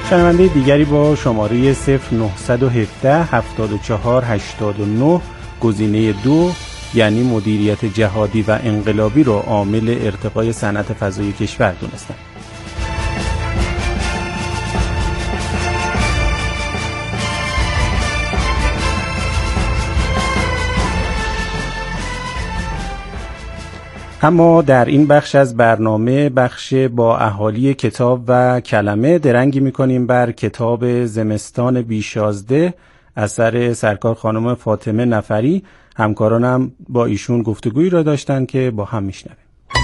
شنونده دیگری با شماره 0917 74 89 گزینه 2 یعنی مدیریت جهادی و انقلابی رو عامل ارتقای صنعت فضایی کشور دونستن. اما در این بخش از برنامه، بخش با اهالی کتاب و کلمه، درنگی می‌کنیم بر کتاب زمستان بیشازده اثر سرکار خانم فاطمه نفری. همکارانم با ایشون گفتگویی را داشتن که با هم میشنویم.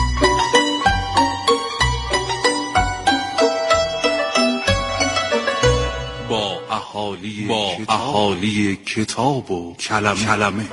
با اهالی کتاب و کلمه.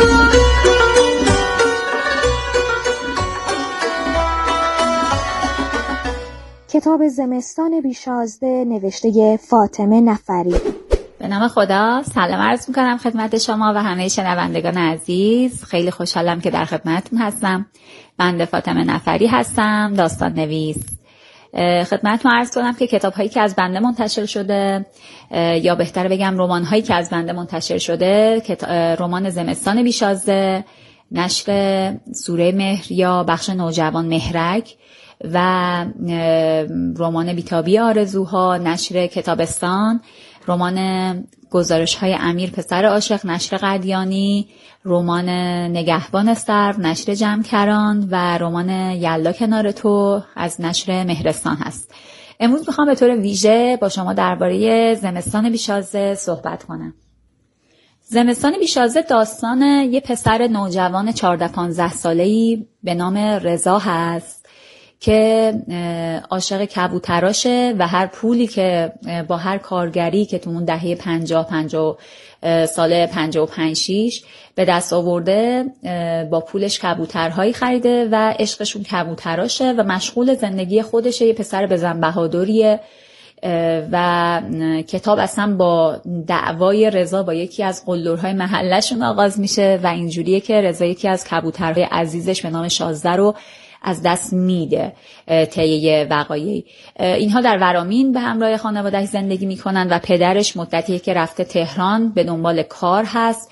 کتاب زمستان بیشازده نوشته فاطمه نفری. به نام خدا سلام عرض میکنم خدمت شما و همه شنوندگان عزیز. خیلی خوشحالم که در خدمتتون هستم. بنده فاطمه نفری هستم، داستان نویس. خدمتتون عرض کنم که کتاب هایی که از بنده منتشر شده، یا بهتر بگم رمان هایی که از بنده منتشر شده، رمان زمستان بیشازده نشر سوره مهر یا بخش نوجوان مهرک و رمان بیتابی آرزوها نشر کتابستان، رمان گزارش های امیر پسر عاشق نشر قدیانی، رمان نگهبان سرو نشر جمکران و رمان یلا کنار تو از نشر مهرستان هست. امروز میخوام به طور ویژه با شما درباره زمستان بیشازده صحبت کنم. زمستان بیشازده داستان یه پسر نوجوان 14-15 ساله‌ای به نام رضا هست که عاشق کبوتراشه و هر پولی که با هر کارگری که تو اون دهه 50 سال 55-6 به دست آورده با پولش کبوترهایی خریده و عشقشون کبوتراشه و مشغول زندگی خودشه. یه پسر بزن بهادریه و کتاب اصلا با دعوای رضا با یکی از قلدرهای محلشون آغاز میشه و اینجوریه که رضا یکی از کبوترهای عزیزش به نام شازده رو از دست میده طی وقایعی. اینها در ورامین به همراه خانواده‌اش زندگی میکنن و پدرش مدتیه که رفته تهران به دنبال کار هست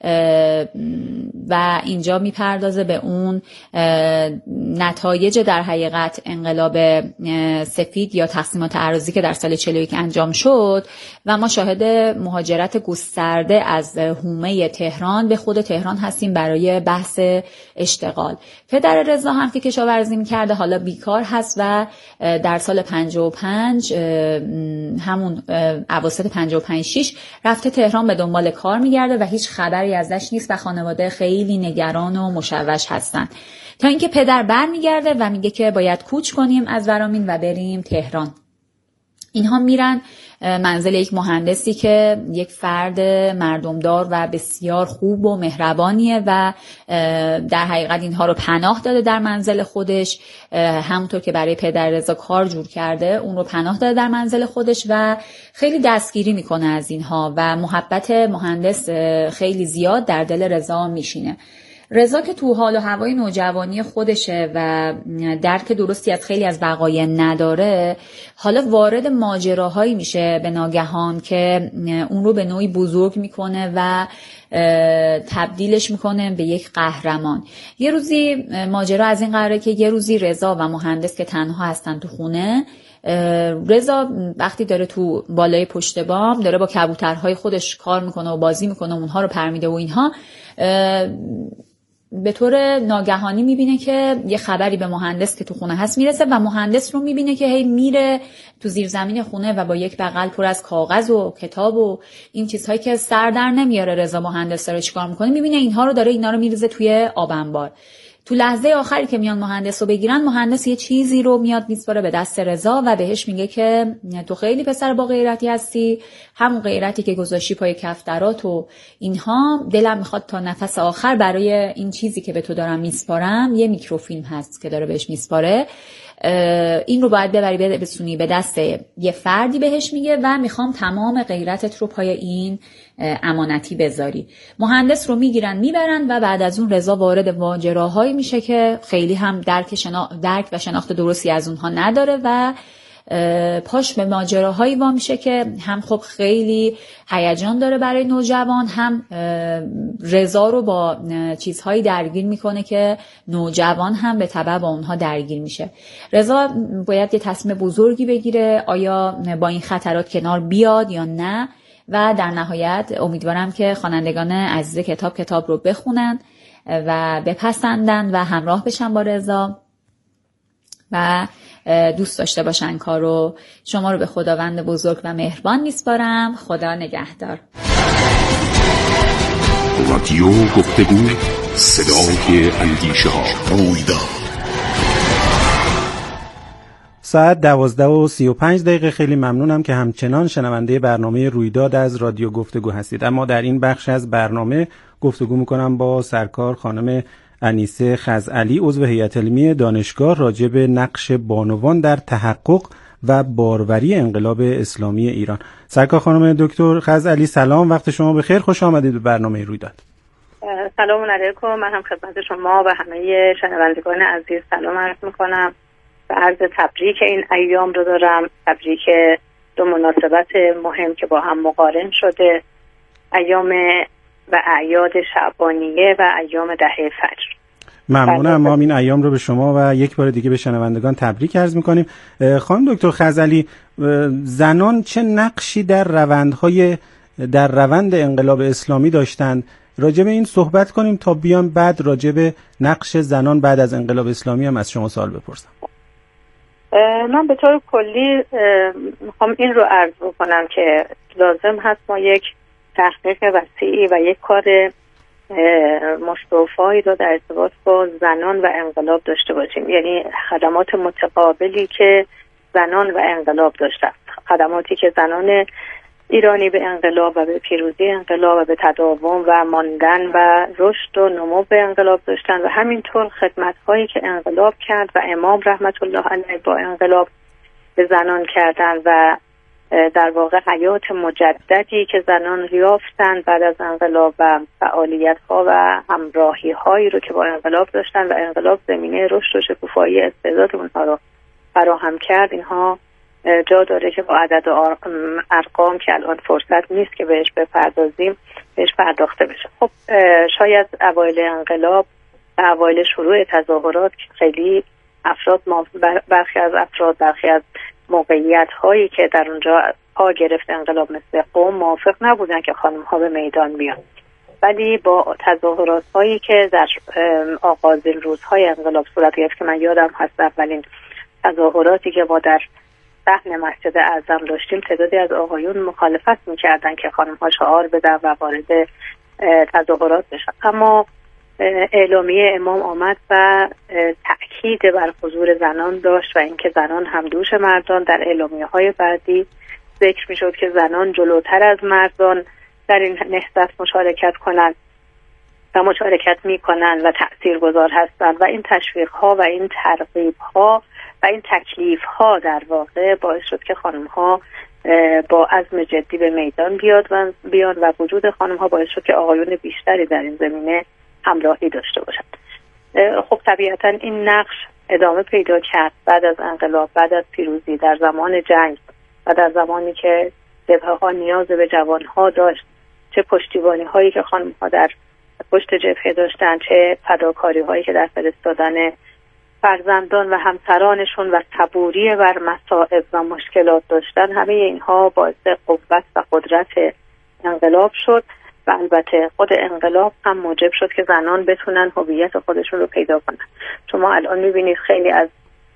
و اینجا میپردازه به اون نتایج در حقیقت انقلاب سفید یا تقسیمات اراضی که در سال 41 انجام شد و ما شاهد مهاجرت گسترده از حومه تهران به خود تهران هستیم برای بحث اشتغال. پدر رضا هم که کشاورزی میکرده حالا بیکار هست و در سال 55 همون اواسط 55-6 رفته تهران به دنبال کار میگرده و هیچ خبری ازش نیست و خانواده خیلی نگران و مشوش هستن تا اینکه پدر برمیگرده و میگه که باید کوچ کنیم از ورامین و بریم تهران. اینها میرن منزل یک مهندسی که یک فرد مردمدار و بسیار خوب و مهربانیه و در حقیقت اینها رو پناه داده در منزل خودش، همونطور که برای پدر رضا کار جور کرده اون رو پناه داده در منزل خودش و خیلی دستگیری میکنه از اینها و محبت مهندس خیلی زیاد در دل رضا میشینه. رضا که تو حال و هوای نوجوانی خودشه و درک درستی از خیلی از وقایع نداره، حالا وارد ماجراهایی میشه به ناگهان که اون رو به نوعی بزرگ میکنه و تبدیلش میکنه به یک قهرمان. یه روزی ماجرا از این قراره که یه روزی رضا و مهندس که تنها هستن تو خونه، رضا وقتی داره تو بالای پشت بام داره با کبوترهای خودش کار میکنه و بازی میکنه و اونها رو پرمیده و اینها، به طور ناگهانی میبینه که یه خبری به مهندس که تو خونه هست میرسه و مهندس رو میبینه که هی میره تو زیر زمین خونه و با یک بغل پر از کاغذ و کتاب و این چیزهایی که سر در نمیاره رضا مهندس داره چیکار میکنه، میبینه اینا رو میریزه توی آب انبار. تو لحظه آخری که میان مهندس رو بگیرن، مهندس یه چیزی رو میاد میسپاره به دست رضا و بهش میگه که تو خیلی پسر با غیرتی هستی، همون غیرتی که گذاشتی پای کفترات و اینها. دلم میخواد تا نفس آخر برای این چیزی که به تو دارم میسپارم، یه میکروفیلم هست که داره بهش میسپاره، این رو باید ببری بسونی به دست یه فردی بهش میگه و میخوام تمام غیرتت رو پای این امانتی بذاری. مهندس رو میگیرن میبرن و بعد از اون رضا وارد ماجراهایی میشه که خیلی هم درک و شناخت درستی از اونها نداره و پاش به ماجراهایی وا میشه که هم خب خیلی هیجان داره برای نوجوان، هم رضا رو با چیزهایی درگیر میکنه که نوجوان هم به تبع با اونها درگیر میشه. رضا باید یه تصمیم بزرگی بگیره، آیا با این خطرات کنار بیاد یا نه، و در نهایت امیدوارم که خوانندگان عزیز کتاب رو بخونن و بپسندن و همراه بشن با رضا و دوست داشته باشن کارو. شما رو به خداوند بزرگ و مهربان میسپارم. خدا نگهدار. رادیو گفتگو، صدای اندیشه ها. رویداد. ساعت 12:35. خیلی ممنونم که همچنان شنونده برنامه رویداد از رادیو گفتگو هستید. اما در این بخش از برنامه گفتگو میکنم با سرکار خانم انیسه خزعلی، عضو هیئت علمی دانشگاه، راجع به نقش بانوان در تحقق و باروری انقلاب اسلامی ایران. سرکار خانم دکتر خزعلی، سلام، وقت شما بخیر، خوش آمدید به برنامه رویداد. سلام علیکم. من هم خدمت شما و همه شنوندگان عزیز سلام عرض میکنم و عرض تبریک این ایام رو دارم، تبریک دو مناسبت مهم که با هم مقارن شده، ایام و اعیاد شعبانیه و ایام دهه فجر. ممنونم. ما این ایام رو به شما و یک بار دیگه به شنوندگان تبریک عرض میکنیم. خانم دکتر خزعلی، زنان چه نقشی در روند انقلاب اسلامی داشتند؟ راجع به این صحبت کنیم تا بیان بعد راجع به نقش زنان بعد از انقلاب اسلامی هم از شما سوال بپرسم. من به طور کلی میخوام این رو عرض بکنم که لازم هست ما یک تحقیق وسیعی و یک کار مستوفایی رو در ارتباط با زنان و انقلاب داشته باشیم، یعنی خدمات متقابلی که زنان و انقلاب داشتن، خدماتی که زنان ایرانی به انقلاب و به پیروزی انقلاب و به تداوم و ماندن و رشد و نمو به انقلاب داشتن، و همینطور خدمت‌هایی که انقلاب کرد و امام رحمت الله علیه با انقلاب به زنان کردن و در واقع حیات مجددی که زنان یافتند بعد از انقلاب و فعالیت‌ها و همراهی‌هایی رو که با انقلاب داشتن و انقلاب زمینه رشد و شکوفایی استعداد اونها رو فراهم کرد. اینها جا داره که با عدد و ارقام که الان فرصت نیست که بهش بپردازیم بهش پرداخته بشه. خب شاید اوایل انقلاب و اوایل شروع تظاهرات خیلی برخی از موقعیت هایی که در اونجا پا گرفت انقلاب مثل قم موافق نبودن که خانم ها به میدان بیان، ولی با تظاهرات هایی که در آغازین روزهای انقلاب صورت گرفت که من یادم هست اولین تظاهراتی که ما در صحن مسجد اعظم داشتیم، تعدادی از آقایون مخالفت میکردن که خانم ها شعار بدن و وارد تظاهرات بشن، اما اعلامیه امام آمد و تأکید بر حضور زنان داشت و اینکه زنان هم دوش مردان. در اعلامیه های بعدی ذکر میشد که زنان جلوتر از مردان در این نهضت مشارکت کنند و مشارکت میکنند و تأثیرگذار هستند، و این تشویق ها و این ترغیب ها و این تکلیف ها در واقع باعث شد که خانم ها با عزم جدی به میدان بیان و وجود خانم ها باعث شد که آقایون بیشتری در این زمینه همراهی داشته باشند. خب طبیعتا این نقش ادامه پیدا کرد بعد از انقلاب، بعد از پیروزی، در زمان جنگ و در زمانی که جبهه ها نیاز به جوان ها داشت، چه پشتیبانی هایی که خانم ها در پشت جبهه داشتن، چه فداکاری هایی که در فرستادن فرزندان و همسرانشون و صبوری بر مصائب و مشکلات داشتن، همه اینها باعث قوت و قدرت انقلاب شد و البته خود انقلاب هم موجب شد که زنان بتونن هویت خودشون رو پیدا کنن. شما الان میبینید خیلی از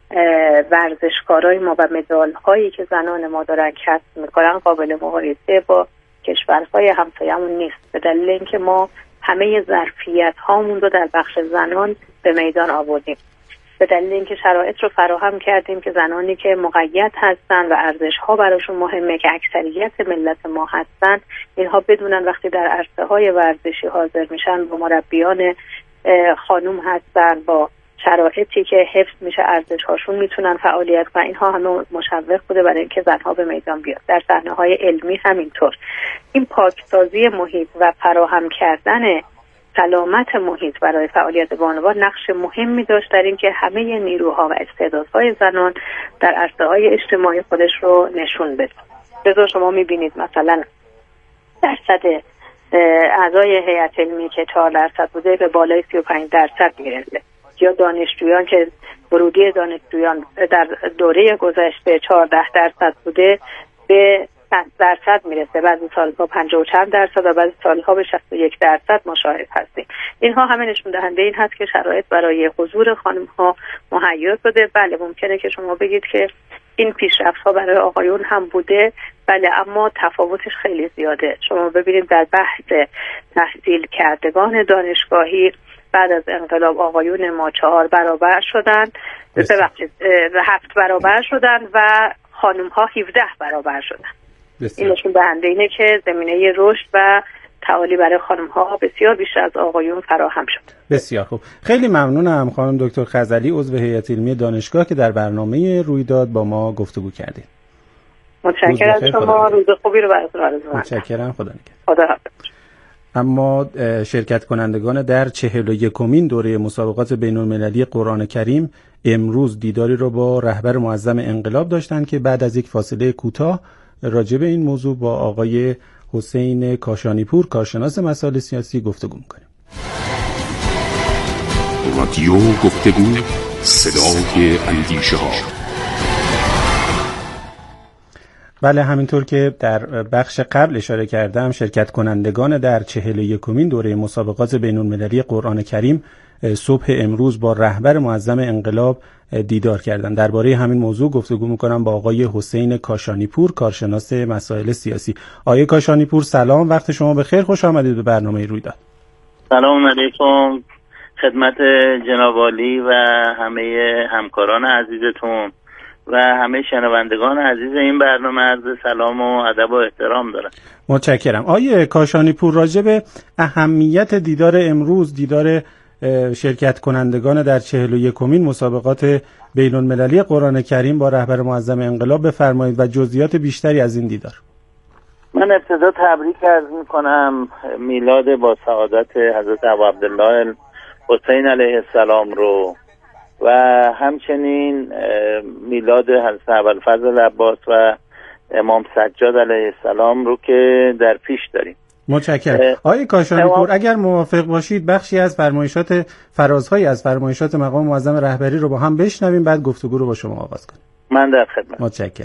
ورزشکارای ما و مدال هایی که زنان ما دارن کسب میکنن قابل مقایسه با کشورهای همسایه‌مون نیست، به دلیل اینکه ما همه ظرفیت هامون رو در بخش زنان به میدان آوردیم، به دلیل اینکه شرایط رو فراهم کردیم که زنانی که مقید هستن و ارزش‌ها براشون مهمه که اکثریت ملت ما هستن، اینها بدونن وقتی در عرصه‌های ورزشی حاضر میشن با مربیان خانوم هستن، با شرایطی که حفظ میشه ارزش‌هاشون میتونن فعالیت کنن. اینها همه مشوق بوده برای اینکه زنها به میدان بیاد. در صحنه‌های علمی همینطور این پاکسازی محیط و فراهم کردن سلامت محیط برای فعالیت بانوان نقش مهمی داشت در اینکه همه نیروها و استعدادهای زنان در عرصه‌های اجتماعی خودش رو نشون بده. لذا شما می‌بینید مثلا درصد اعضای هیئت علمی که 4% بوده به بالای 35% میرسه، یا دانشجویان که ورودی دانشجویان در دوره گذشته 14% بوده به 100% میرسه، بعضی سالها 50 چند درصد و بعضی سالها به 61% مشاهد هستیم. اینها همه نشون دهنده این هست که شرایط برای حضور خانم‌ها مهیا شده. بله ممکنه که شما بگید که این پیشرفت‌ها برای آقایون هم بوده، بله، اما تفاوتش خیلی زیاده. شما ببینید در بحث تحصیل کردگان دانشگاهی بعد از انقلاب آقایون ما 4 برابر شدن، 7 برابر شدن و خانم‌ها 17 برابر شدن. این نشون دهنده اینه که زمینه رشد و تعالی برای خانم‌ها بسیار بیشتر از آقایون فراهم شد. بسیار خوب. خیلی ممنونم خانم دکتر خزعلی، عضو هیئت علمی دانشگاه، که در برنامه رویداد با ما گفتگو کردید. متشکرم از شما. روز خوبی رو براتون آرزو می‌کنم. متشکرم. خدا نگهدار. خدا حافظ. اما شرکت کنندگان در 41مین دوره مسابقات بین‌المللی قرآن کریم امروز دیداری را با رهبر معظم انقلاب داشتند که بعد از یک فاصله کوتاه راجع به این موضوع با آقای حسین کاشانیپور، کارشناس مسائل سیاسی، گفتگو می‌کنیم. رادیو گفتگو، صدای اندیشه‌ها. بله، همینطور که در بخش قبل اشاره کردم، شرکت کنندگان در 41مین دوره مسابقات بین‌المللی قرآن کریم صبح امروز با رهبر معظم انقلاب دیدار کردند. درباره همین موضوع گفتگو می‌کنم با آقای حسین کاشانیپور، کارشناس مسائل سیاسی. آقای کاشانیپور سلام، وقت شما بخیر، خوش آمدید به برنامه رویداد. سلام علیکم خدمت جناب عالی و همه همکاران عزیزتون و همه شنوندگان عزیز این برنامه عرض سلام و ادب و احترام دارم. متشکرم. آقای کاشانیپور، راجع به اهمیت دیدار امروز، دیدار شرکت کنندگان در 41مین مسابقات بین‌المللی قرآن کریم با رهبر معظم انقلاب بفرمایید و جزئیات بیشتری از این دیدار. من ابتدا تبریک عرض میکنم میلاد با سعادت حضرت ابوعبدالله حسین علیه السلام رو و همچنین میلاد حضرت ابوالفضل عباس و امام سجاد علیه السلام رو که در پیش داریم. متشکرم. آقای کاشانیپور، اگر موافق باشید بخشی از فرازهایی از فرمایشات مقام معظم رهبری رو با هم بشنویم، بعد گفتگو رو با شما آغاز کنیم. من در خدمت. متشکرم.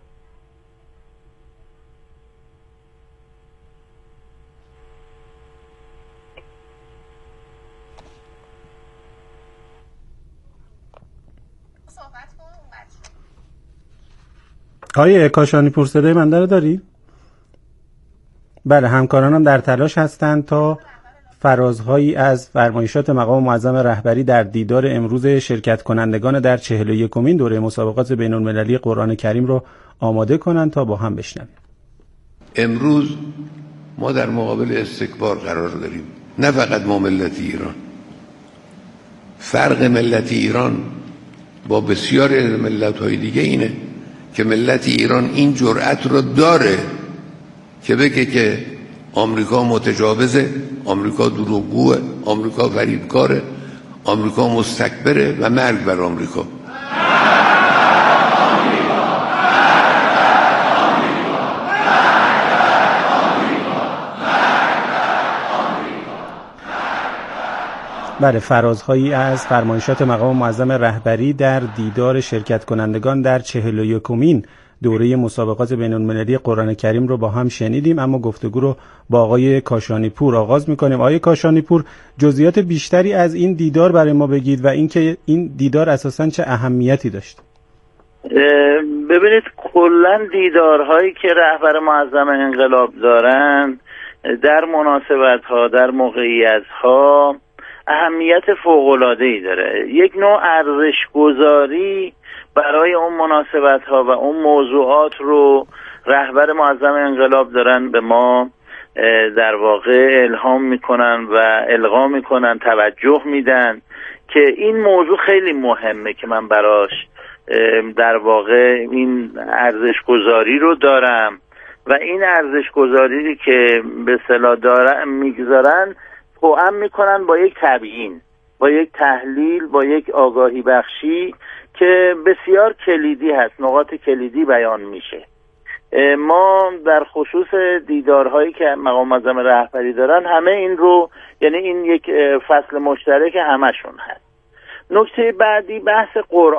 آقای کاشانیپور، صدای من رو داری؟ بله، همکارانم در تلاش هستند تا فرازهایی از فرمایشات مقام معظم رهبری در دیدار امروز شرکت کنندگان در 41مین دوره مسابقات بین‌المللی قرآن کریم رو آماده کنند تا با هم بشنویم. امروز ما در مقابل استکبار قرار داریم، نه فقط ما ملت ایران. فرق ملت ایران با بسیاری از ملت‌های دیگه اینه که ملت ایران این جرأت رو داره که بگه که آمریکا متجاوزه، آمریکا دروغگوه، آمریکا فریبکاره، آمریکا مستکبره و مرگ بر آمریکا. بله، فرازهایی از فرمایشات مقام معظم رهبری در دیدار شرکت کنندگان در 41مین دوره مسابقات بین‌المللی قرآن کریم رو با هم شنیدیم، اما گفتگو رو با آقای کاشانیپور آغاز می‌کنیم. آقای کاشانیپور، جزئیات بیشتری از این دیدار برای ما بگید و اینکه این دیدار اساساً چه اهمیتی داشت. ببینید، کلاً دیدارهایی که رهبر معظم انقلاب دارن در مناسبت‌ها، در موقعیت‌ها اهمیت فوق‌العاده‌ای داره. یک نوع ارزش‌گذاری برای اون مناسبت‌ها و اون موضوعات رو رهبر معظم انقلاب دارن به ما در واقع الهام میکنن و القا میکنن، توجه میدن که این موضوع خیلی مهمه که من براش در واقع این ارزش‌گذاری رو دارم و این ارزش‌گذاری که به اصطلاح دارن میگذارن توأم میکنن با یک تبیین، با یک تحلیل، با یک آگاهی بخشی که بسیار کلیدی هست، نقاط کلیدی بیان میشه. ما در خصوص دیدارهایی که مقام معظم رهبری دارن همه این رو، یعنی این یک فصل مشترک همشون هست. نکته بعدی بحث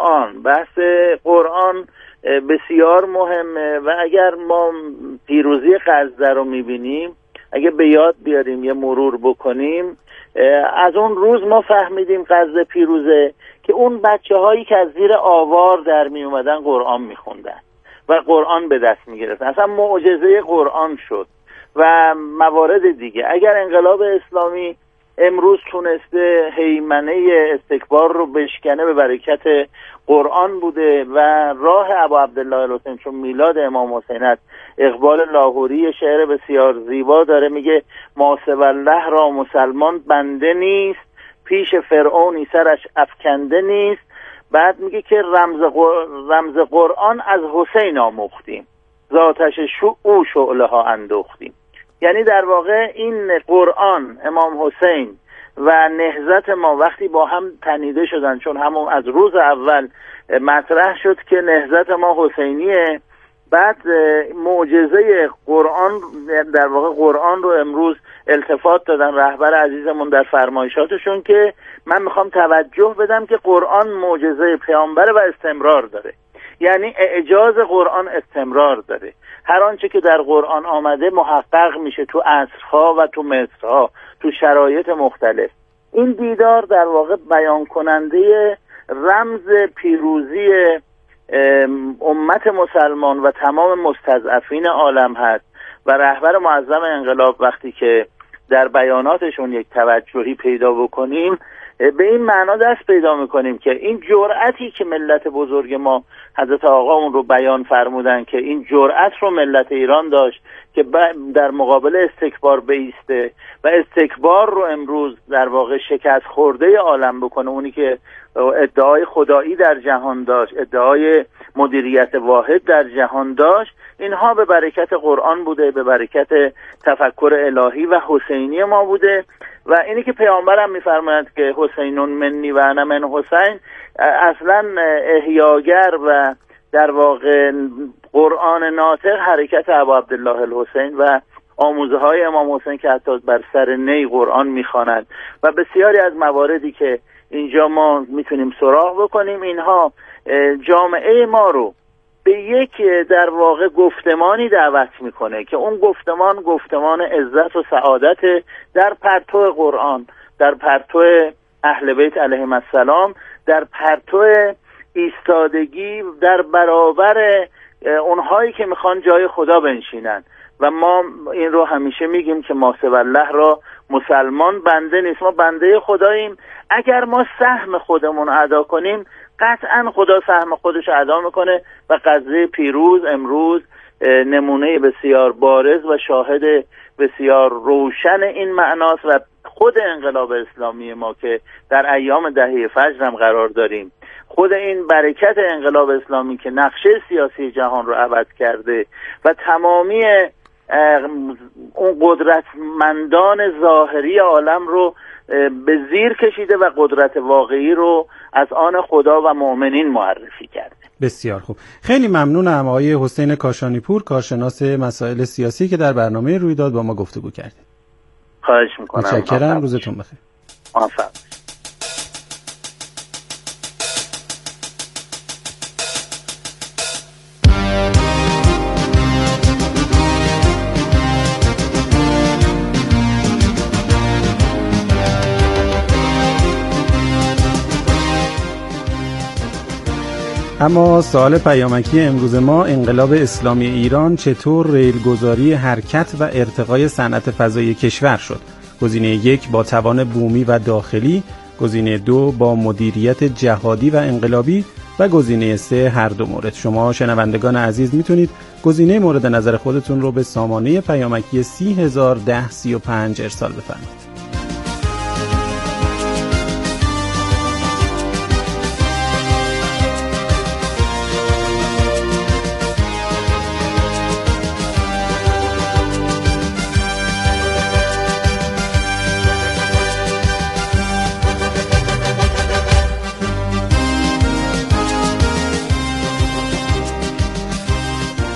قرآن بسیار مهمه و اگر ما پیروزی غزه رو میبینیم، اگه به یاد بیاریم یه مرور بکنیم، از اون روز ما فهمیدیم غزه پیروزه که اون بچه هایی که از زیر آوار در می اومدن قرآن میخوندن و قرآن به دست میگرفتن، اصلا معجزه قرآن شد. و موارد دیگه، اگر انقلاب اسلامی امروز تونسته هیمنه استکبار رو بشکنه به برکت قرآن بوده و راه ابو عبدالله الحسین، چون میلاد امام حسین است، اقبال لاهوری شعر بسیار زیبا داره، میگه ما سوی الله را مسلمان بنده نیست، پیش فرعونی سرش افکنده نیست. بعد میگه که رمز قرآن از حسین آموختیم، ذاتش او شعله ها اندوختیم. یعنی در واقع این قرآن، امام حسین و نهضت ما وقتی با هم تنیده شدن، چون همون از روز اول مطرح شد که نهضت ما حسینیه، بعد معجزه قرآن، در واقع قرآن رو امروز التفات دادن رهبر عزیزمون در فرمایشاتشون که من میخوام توجه بدم که قرآن معجزه پیامبره و استمرار داره، یعنی اعجاز قرآن استمرار داره. هر آنچه که در قرآن آمده محقق میشه تو عصرها و تو مصرها، تو شرایط مختلف. این دیدار در واقع بیان کننده رمز پیروزی امت مسلمان و تمام مستضعفین عالم هست و رهبر معظم انقلاب وقتی که در بیاناتشون یک توجهی پیدا بکنیم، به این معنا دست پیدا میکنیم که این جرأتی که ملت بزرگ ما حضرت آقامون رو بیان فرمودن که این جرأت رو ملت ایران داشت که در مقابل استکبار بایسته و استکبار رو امروز در واقع شکست خورده عالم بکنه، اونی که ادعای خدایی در جهان داشت، ادعای مدیریت واحد در جهان داشت، اینها به برکت قرآن بوده، به برکت تفکر الهی و حسینی ما بوده. و اینی که پیامبرم میفرماید که حسینون منی و انا من حسین، اصلا احیاگر و در واقع قرآن ناطق حرکت ابو عبدالله الحسین و آموزه های امام حسین که حتی بر سر نی قرآن میخواند و بسیاری از مواردی که اینجا ما میتونیم سراغ بکنیم، اینها جامعه ما رو به یک در واقع گفتمانی دعوت میکنه که اون گفتمان عزت و سعادت در پرتو قرآن، در پرتو اهل بیت علیهم السلام، در پرتو ایستادگی در برابر اونهایی که میخوان جای خدا بنشینن. و ما این رو همیشه میگیم که ما سوی الله را مسلمان بنده نیست، ما بنده خداییم. اگر ما سهم خودمون ادا کنیم، قطعا خدا سهم خودش ادا میکنه و قضیه پیروز امروز نمونه بسیار بارز و شاهد بسیار روشن این معناست. و خود انقلاب اسلامی ما که در ایام دهه فجر هم قرار داریم، خود این برکت انقلاب اسلامی که نقشه سیاسی جهان رو عوض کرده و تمامی اون قدرتمندان ظاهری عالم رو به زیر کشیده و قدرت واقعی رو از آن خدا و مؤمنین معرفی کرده. بسیار خوب، خیلی ممنونم آقای حسین کاشانی پور، کارشناس مسائل سیاسی که در برنامه رویداد با ما گفتگو کردید. خواهش میکنم. متشکرم، روزتون بخیر. موفق. اما سوال پیامکی امروز ما، انقلاب اسلامی ایران چطور ریلگذاری حرکت و ارتقای صنعت فضایی کشور شد؟ گزینه 1 با توان بومی و داخلی، گزینه 2 با مدیریت جهادی و انقلابی و گزینه 3 هر دو مورد. شما شنوندگان عزیز میتونید گزینه مورد نظر خودتون رو به سامانه پیامکی 301035 ارسال بفرمایید.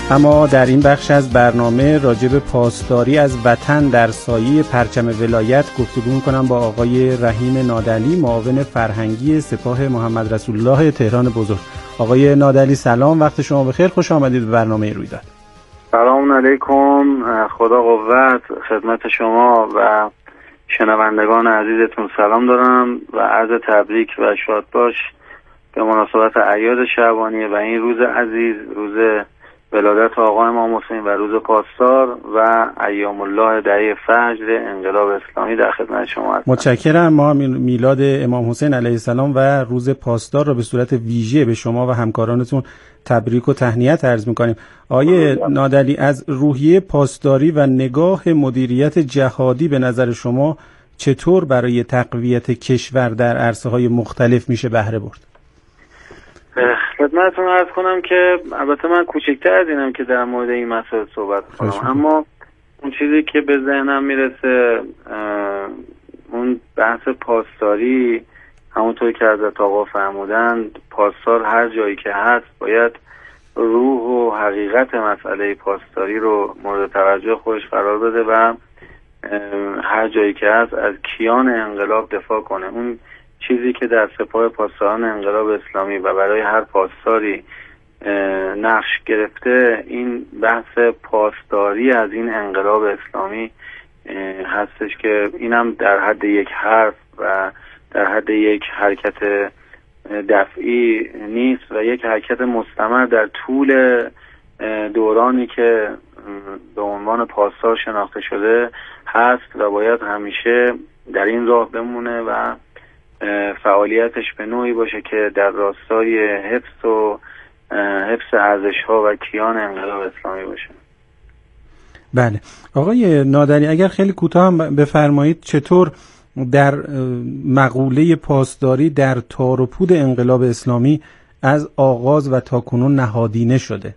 اما در این بخش از برنامه راجع به پاسداری از وطن در سایه پرچم ولایت گفتگو می‌کنم با آقای رحیم نادعلی، معاون فرهنگی سپاه محمد رسول الله تهران بزرگ. آقای نادعلی سلام، وقت شما بخیر، خوش آمدید به برنامه رویداد. سلام علیکم، خدا قوت خدمت شما و شنوندگان عزیزتون سلام دارم و عرض تبریک و شاد باش به مناسبت اعیاد شعبانیه و این روز عزیز، روز ولادت آقا امام حسین و روز پاسدار و ایام الله دهه فجر انقلاب اسلامی در خدمت شما هستم. متشکرم. ما میلاد امام حسین علیه السلام و روز پاسدار را به صورت ویژه به شما و همکارانتون تبریک و تهنیت عرض می‌کنیم. آقای نادعلی، از روحیه پاسداری و نگاه مدیریت جهادی به نظر شما چطور برای تقویت کشور در عرصه‌های مختلف میشه بهره برد؟ خدمتتون عرض کنم که البته من کوچکتر از اینم که در مورد این مسائل صحبت کنم، اما اون چیزی که به ذهنم میرسه اون بحث پاسداری، همونطور که حضرت آقا فرمودند، پاسدار هر جایی که هست باید روح و حقیقت مسئله پاسداری رو مورد توجه خودش قرار بده و هر جایی که هست از کیان انقلاب دفاع کنه. اون چیزی که در سپاه پاسداران انقلاب اسلامی و برای هر پاسداری نقش گرفته، این بحث پاسداری از این انقلاب اسلامی هستش که اینم در حد یک حرف و در حد یک حرکت دفعی نیست و یک حرکت مستمر در طول دورانی که به عنوان پاسدار شناخته شده هست و باید همیشه در این راه بمونه و فعالیتش به نوعی باشه که در راستای حفظ ارزش‌ها و کیان انقلاب اسلامی باشه. بله. آقای نادعلی، اگر خیلی کوتاه هم بفرمایید چطور در مقوله پاسداری در تار و پود انقلاب اسلامی از آغاز و تاکنون نهادینه شده؟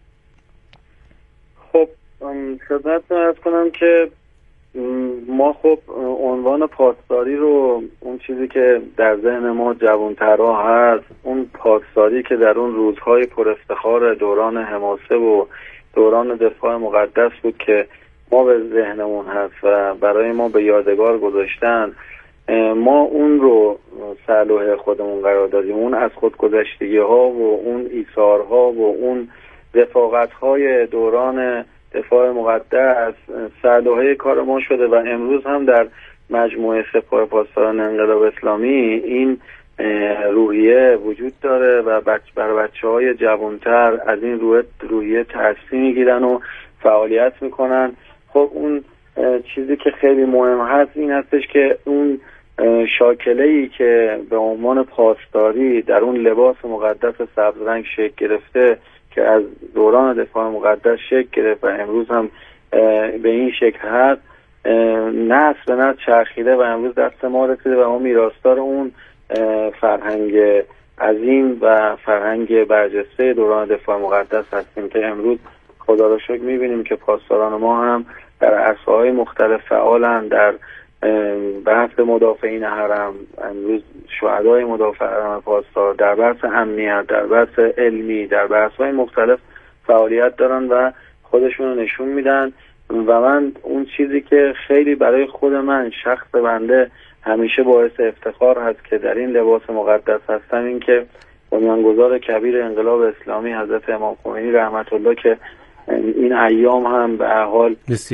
خب خدمتتون عرض کنم که ما خب عنوان پاسداری رو، اون چیزی که در ذهن ما جوانترها هست، اون پاسداری که در اون روزهای پر افتخار دوران حماسه و دوران دفاع مقدس بود که ما به ذهنمون هست و برای ما به یادگار گذاشتن، ما اون رو سلوح خودمون قرار دادیم. اون از خودگذشتگی ها و اون ایثارها و اون رفاقت های دوران دفاع مقدس سلوحه کار ما شده و امروز هم در مجموعه سپاه پاسداران انقلاب اسلامی این روحیه وجود داره و برای بچه‌های جوانتر از این روحیه تأثیر میگیرن و فعالیت میکنن. خب اون چیزی که خیلی مهم هست این هستش که اون شاکله‌ای که به عنوان پاسداری در اون لباس مقدس سبز رنگ شکل گرفته که از دوران دفاع مقدس شکل گرفت و امروز هم به این شکل هست، نسل به نسل چرخیده و امروز دست ما رسیده و ما میراثدار اون فرهنگ عظیم و فرهنگ برجسته دوران دفاع مقدس هستیم که امروز خدا را شکر می‌بینیم که پاسداران ما هم در عرصه‌های مختلف فعالن. در بحث مدافعین حرم، امروز شهدای مدافع حرم پاسدار، در بحث امنیت، در بحث علمی، در بحث‌های مختلف فعالیت دارن و خودشون رو نشون میدن و من اون چیزی که خیلی برای خود من شخص بنده همیشه باعث افتخار هست که در این لباس مقدس هستم، این که بنیانگذار کبیر انقلاب اسلامی حضرت امام خمینی رحمت الله که این ایام هم به حال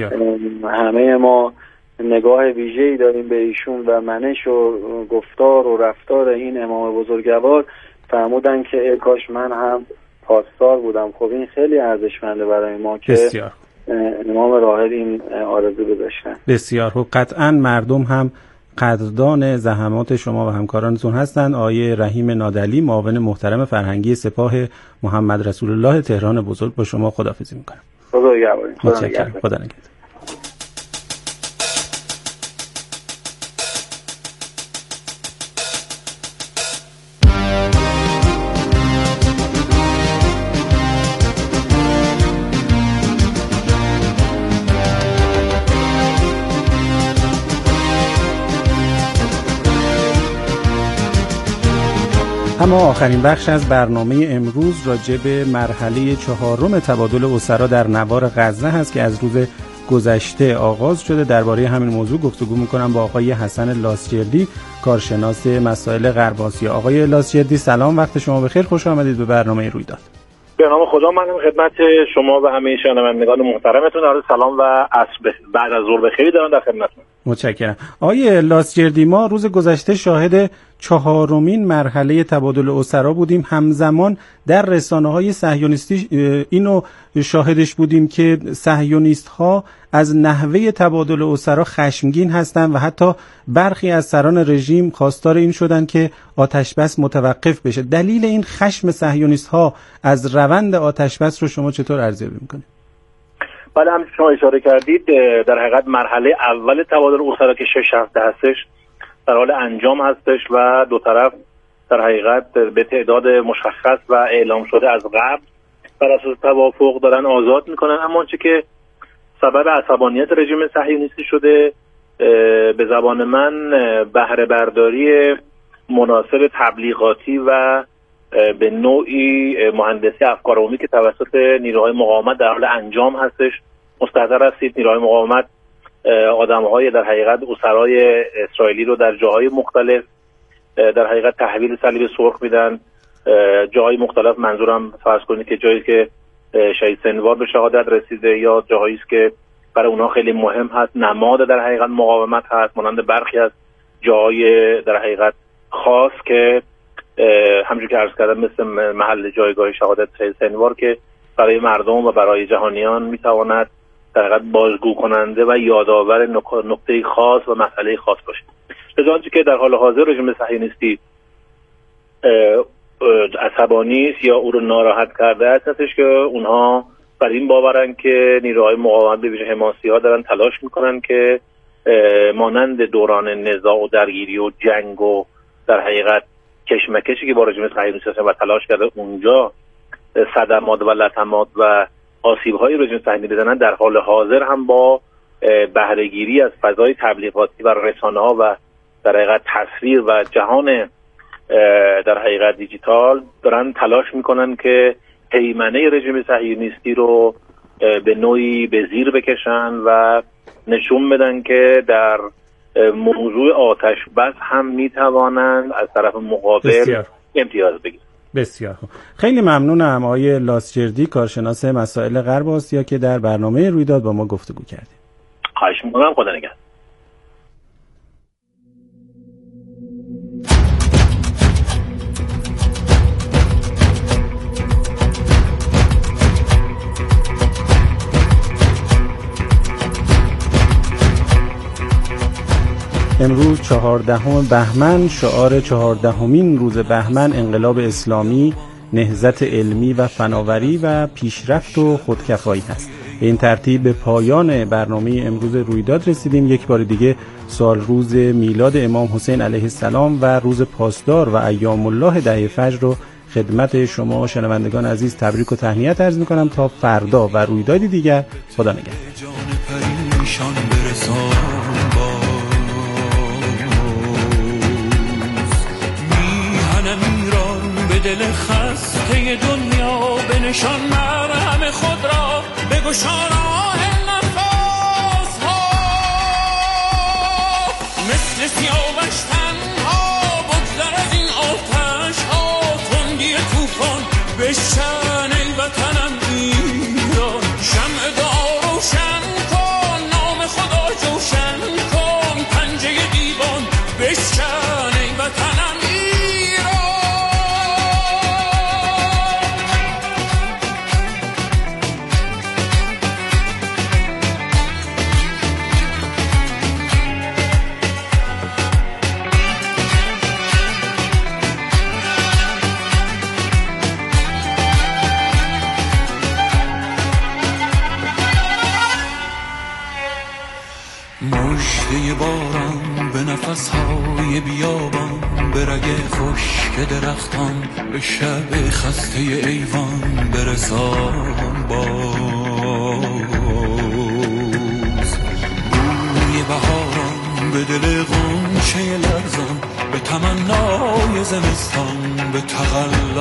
همه ما نگاه ویژه‌ای داریم به ایشون و منش و گفتار و رفتار این امام بزرگوار، فرمودن که ای کاش من هم پاسدار بودم. خب این خیلی ارزشمنده برای ما که بسیار. امام راحل این آرزو گذاشتن. بسیار خوب. قطعا مردم هم قدردان زحمات شما و همکارانتون هستند. آقای رحیم نادعلی، معاون محترم فرهنگی سپاه محمد رسول الله تهران بزرگ، با شما خداحافظی می‌کنم. خدا نگهدار. متشکرم. خدا نگهدار. اما آخرین بخش از برنامه امروز راجع به مرحله 4 تبادل اسرا در نوار غزه هست که از روز گذشته آغاز شده. درباره همین موضوع گفتگو میکنم با آقای حسن لاسجردی، کارشناس مسائل غرب آسیا. آقای لاسجردی سلام، وقت شما بخیر، خوش آمدید به برنامه رویداد. به نام خدا، منم خدمت شما و همه شنوندگان محترمتون عرض سلام و عصر بعد از ظهر بخیر دارم در خدمتتون. متشکرم. آقای لاسجردی، ما روز گذشته شاهد 4مین مرحله تبادل اسرا بودیم. همزمان در رسانه‌های صهیونیستی اینو شاهدش بودیم که صهیونیست‌ها از نحوه تبادل اسرا خشمگین هستند و حتی برخی از سران رژیم خواستار این شدن که آتش‌بس متوقف بشه. دلیل این خشم صهیونیست‌ها از روند آتش‌بس رو شما چطور ارزیابی می‌کنید؟ بله، همچون شما اشاره کردید، در حقیقت مرحله اول تبادل اسرا که 6 هفته هستش در حال انجام هستش و دو طرف در حقیقت به تعداد مشخص و اعلام شده از قبل بر اساس توافق دارن آزاد میکنن. اما آنچه که سبب عصبانیت رژیم صهیونیستی شده به زبان من بهره برداری مناسب تبلیغاتی و به نوعی مهندسی افکار عمومی که توسط نیروهای مقاومت در حال انجام هستش. مستحضر هستید نیروهای مقاومت آدم‌های در حقیقت اسرای اسرائیلی رو در جاهای مختلف در حقیقت تحویل صلیب سرخ میدن. جاهای مختلف، منظورم فرض کنید که جایی که شهید سنوار به شهادت رسیده یا جاهایی است که برای اونها خیلی مهم هست، نماد در حقیقت مقاومت هست، مانند برخی از جاهای در حقیقت خاص که همونجوری که عرض کردم مثل محل جایگاه شهادت شهید سنوار که برای مردم و برای جهانیان میتواند در حقیقت بازگو کننده و یادآور نقطه خاص و مسئله خاص باشه. لذا آنچه که در حال حاضر رژیم صهیونیستی عصبانی است یا او رو ناراحت کرده است هستش که اونها بر این باورن که نیروهای مقاومت به ویژه حماسی‌ها دارن تلاش میکنن که مانند دوران نزاع و درگیری و جنگ و در حقیقت کشمکشی که با رژیم صهیونیستی و تلاش کرده اونجا صدمات و لطمات و آسیب‌های رژیم صهیونیستی دادن، در حال حاضر هم با بهره‌گیری از فضای تبلیغاتی و رسانه‌ها و در حقیقت تصویر و جهان در حقیقت دیجیتال دارن تلاش میکنن که هیمنه رژیم صهیونیستی رو به نوعی به زیر بکشن و نشون بدن که در موضوع آتش بس هم میتوانند از طرف مقابل امتیاز بگیرن. بسیار خوب. خیلی ممنونم آقای لاسجردی، کارشناس مسائل غرب آسیا که در برنامه رویداد با ما گفتگو کردید. خواهش می‌کنم. خدا نگهدار. امروز 14 بهمن، شعار 14مین روز بهمن انقلاب اسلامی، نهضت علمی و فناوری و پیشرفت و خودکفایی هست. به این ترتیب به پایان برنامه امروز رویداد رسیدیم. یک بار دیگه سال روز میلاد امام حسین علیه السلام و روز پاسدار و ایام الله دهه فجر رو خدمت شما شنوندگان عزیز تبریک و تهنیت عرض می‌کنم. تا فردا و رویدادی دیگر، خدا نگهدار. دل خسته دنیا بنشان مرهم خود را بگشا راه نفس ها، مثل سیاوش تنها بگذر از این آتش ها، تندی طوفان بشکن ای وطنم ایران، شمع دعا روشن کن، نام خدا جوشن کن، پنجه دیوان بشکن ای وطنم مژده باران به نفسهای بیابان، به رگ خشک درختان، به شب خسته ایوان برسان باز. بوی بهاران به دل غنچه لرزان، به تمنای زمستان، به تقلا